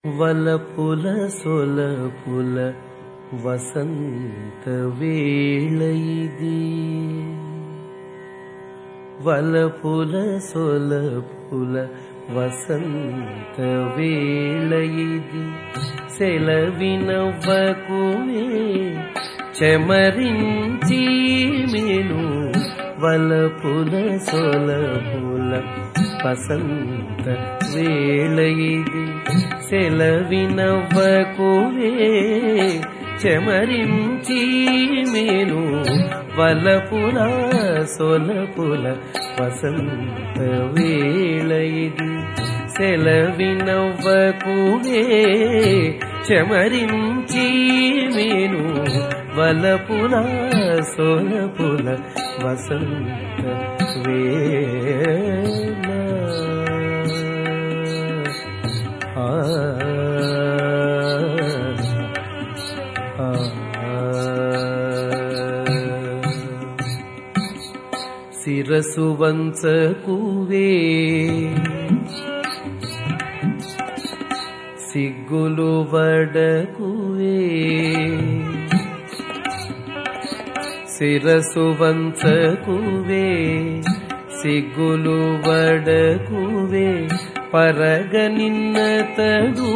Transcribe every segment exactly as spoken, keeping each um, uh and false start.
వలపుల సొలపుల వసంత వేళ ఇది. వలపుల సొలపుల వసంత వేళ ఇది. సెలవినవ్వకువే చెమరించి మెను. వలపుల సొలపుల వసంత వేళ ఇది. సెలవినవ్వకువే చెమరించి మెను. వలపుల సొలపుల వసంత వేళ ఇది. సెలవినవ్వకువే చెమరించి మెను. వలపుల సొలపుల వసంత వేళ. ఆ శిరసు వంచకువే సిగ్గులు వడకువే. శిరసు వంచకువే సిగ్గులు వడకువే. పరగ నిన్నతడు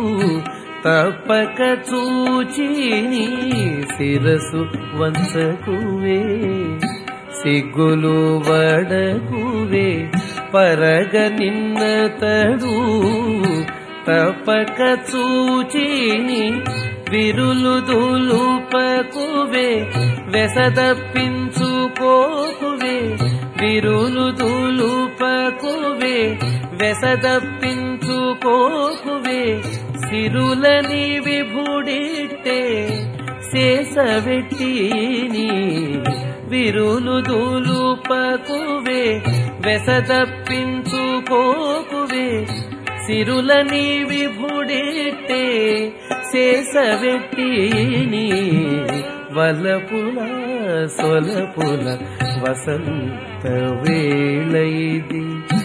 తప్పక చూచిని. శిరసు వంచకువే సిగ్గులు వడకువే. పరగ నిన్నతడు తప్పక చూచిని. విరులు దులుపకువే వెసదప్పించుకోకువే. విరులు దులుపకువే వెసదప్పించుకోకువే. సిరులని విభుడిట్టే శేషవెట్టిని. విరులు దులుపకువే వెసదప్పించుకోకువే. సిరులని విభుడిట్టే శేషవెట్టిని. వలపుల సొలపుల వసంత వేళ ఇది.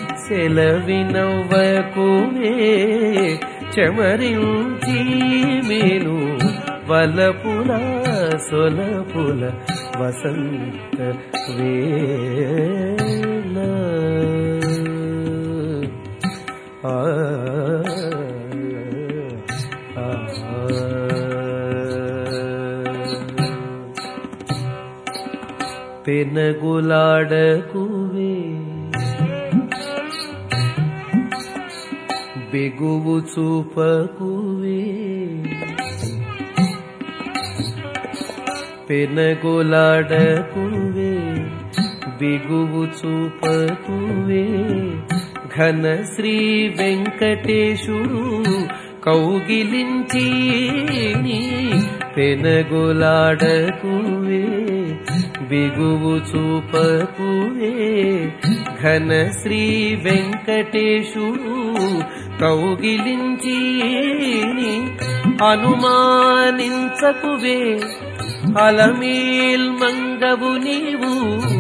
సెలవినవ్వకువే చెమరించి మెను. వలపుల సొలపుల వసంత వేళ. ఆ పెనగులాడకువే బెగువు చూపకువే. పెనగులాడకువే బిగువు చూపకువే. ఘన శ్రీ వెంకటేశుడు కౌగిలించి. పెనగులాడకువే బిగువు చూపకువే. ఘన శ్రీ వెంకటేశుడు కౌగిలించి. అనుమానించకువే అలమేల్ మంగవు నీవు.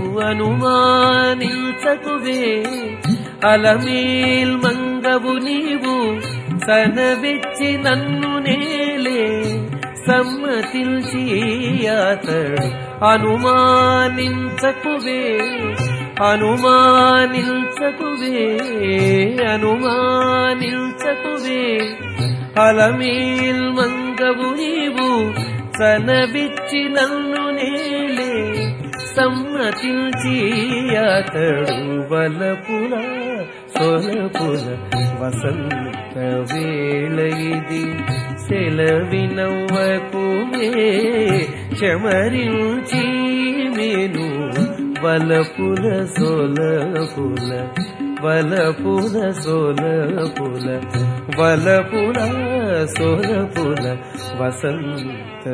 అనుమానించకువే అలమేల్ మంగవు నీవు. సనవెచ్చి నన్ను నేలే సమ్మతిల్చి అతడు. అనుమానించకువే అనుమానించకువే అనుమానించకువే. అలమేల్ మంగవు నీవు సనవిచ్చి నన్ను నేలే సమ్మతిల్చి అతడు. వలపుల సొలపుల వసంత వేళ ఇది. సెలవినవ్వకువే చెమరించి మెను. వలపుల సొలపుల వలపుల సొలపుల వలపుల సొలపుల వసంత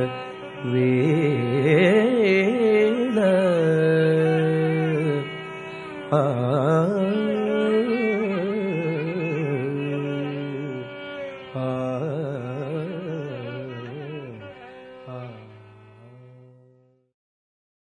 వేళ. ఆ